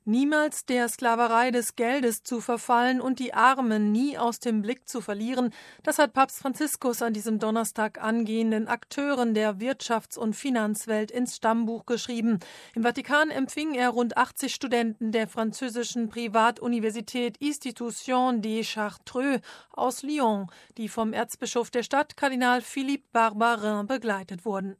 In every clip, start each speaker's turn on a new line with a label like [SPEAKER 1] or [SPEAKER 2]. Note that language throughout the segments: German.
[SPEAKER 1] Niemals der Sklaverei des Geldes zu verfallen und die Armen nie aus dem Blick zu verlieren, das hat Papst Franziskus an diesem Donnerstag angehenden Akteuren der Wirtschafts- und Finanzwelt ins Stammbuch geschrieben. Im Vatikan empfing er rund 80 Studenten der französischen Privatuniversität Institution des Chartreux aus Lyon, die vom Erzbischof der Stadt, Kardinal Philippe Barbarin, begleitet wurden.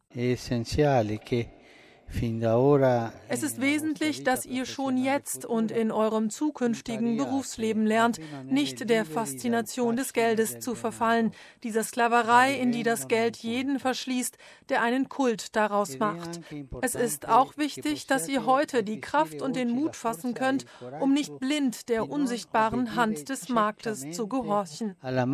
[SPEAKER 1] Es ist wesentlich, dass ihr schon jetzt und in eurem zukünftigen Berufsleben lernt, nicht der Faszination des Geldes zu verfallen, dieser Sklaverei, in die das Geld jeden verschließt, der einen Kult daraus macht. Es ist auch wichtig, dass ihr heute die Kraft und den Mut fassen könnt, um nicht blind der unsichtbaren Hand des Marktes zu gehorchen.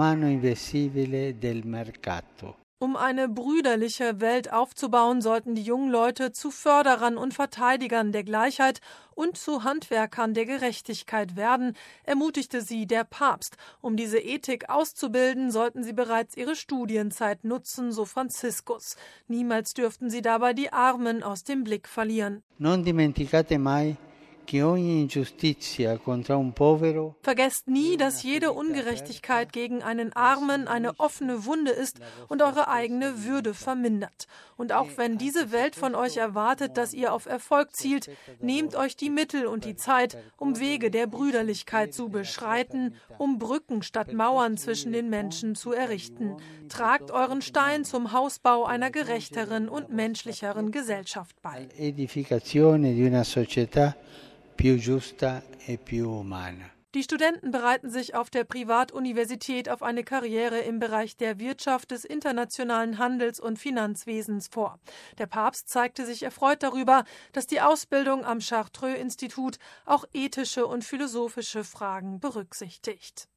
[SPEAKER 1] Um eine brüderliche Welt aufzubauen, sollten die jungen Leute zu Förderern und Verteidigern der Gleichheit und zu Handwerkern der Gerechtigkeit werden, ermutigte sie der Papst. Um diese Ethik auszubilden, sollten sie bereits ihre Studienzeit nutzen, so Franziskus. Niemals dürften sie dabei die Armen aus dem Blick verlieren. Vergesst nie, dass jede Ungerechtigkeit gegen einen Armen eine offene Wunde ist und eure eigene Würde vermindert. Und auch wenn diese Welt von euch erwartet, dass ihr auf Erfolg zielt, nehmt euch die Mittel und die Zeit, um Wege der Brüderlichkeit zu beschreiten, um Brücken statt Mauern zwischen den Menschen zu errichten. Tragt euren Stein zum Hausbau einer gerechteren und menschlicheren Gesellschaft bei. Die Studenten bereiten sich auf der Privatuniversität auf eine Karriere im Bereich der Wirtschaft, des internationalen Handels- und Finanzwesens vor. Der Papst zeigte sich erfreut darüber, dass die Ausbildung am Chartreux-Institut auch ethische und philosophische Fragen berücksichtigt.